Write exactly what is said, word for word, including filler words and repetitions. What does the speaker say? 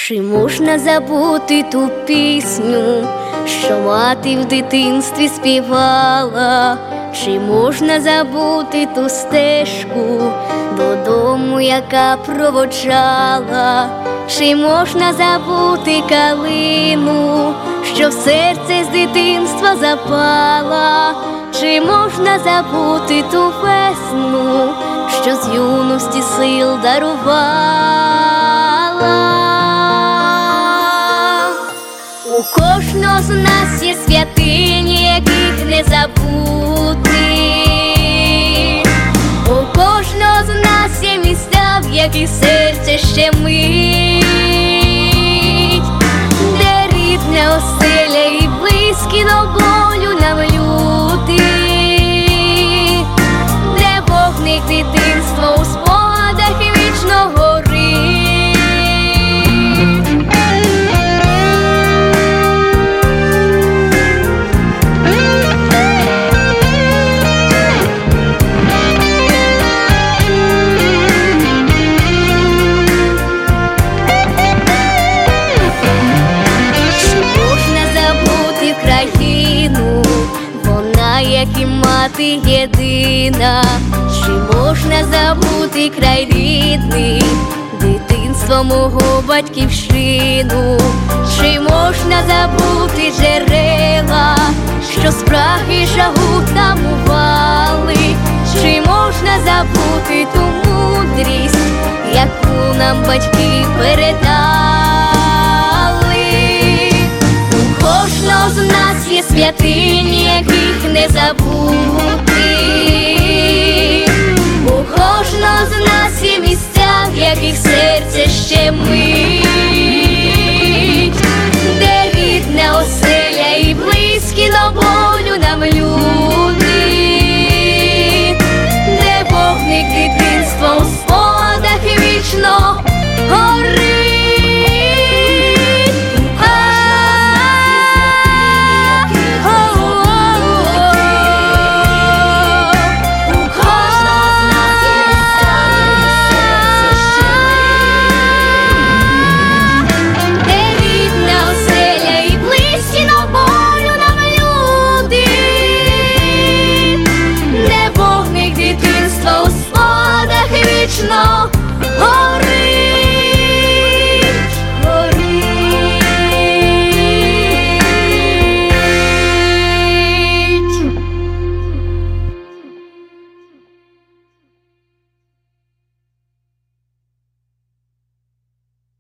Чи можна забути ту пісню, що мати в дитинстві співала? Чи можна забути ту стежку додому, яка проводжала? Чи можна забути калину, що в серце з дитинства запала? Чи можна забути ту весну, що з юності сил дарувала? У кожного з нас є святині, яких не забути. У кожного з нас є місця, в яких серце щемить, де рідна оселя і близькі до болю нам люти, де вогник дитинства у спогадах вічно горить. Як і мати єдина, чи можна забути край рідний, дитинство мого батьківщину? Чи можна забути джерела, що спраги жагу тамували? Чи можна забути ту мудрість, яку нам батьки передали? У кожного з нас є святині, яких не забути.